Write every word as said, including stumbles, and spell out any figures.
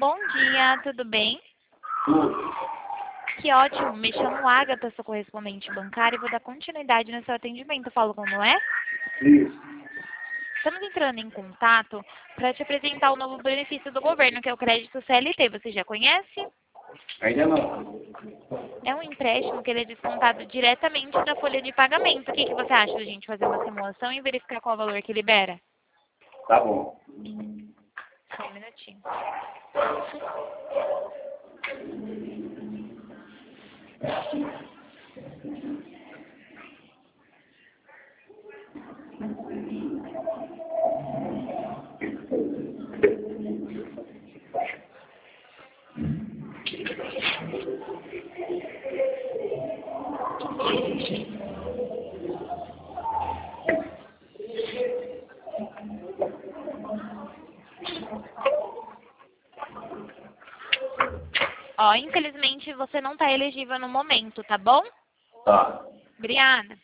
Bom dia, tudo bem? Tudo. Que ótimo, me chamo Agatha, sou correspondente bancária e vou dar continuidade no seu atendimento. Falo com Noé? Isso. Estamos entrando em contato para te apresentar o novo benefício do governo, que é o crédito C L T. Você já conhece? Ainda não. É um empréstimo que ele é descontado diretamente da folha de pagamento. O que, que você acha da gente fazer uma simulação e verificar qual o valor que libera? Tá bom. Só um minutinho. Ó, infelizmente você não está elegível no momento, tá bom? Tá. Obrigada.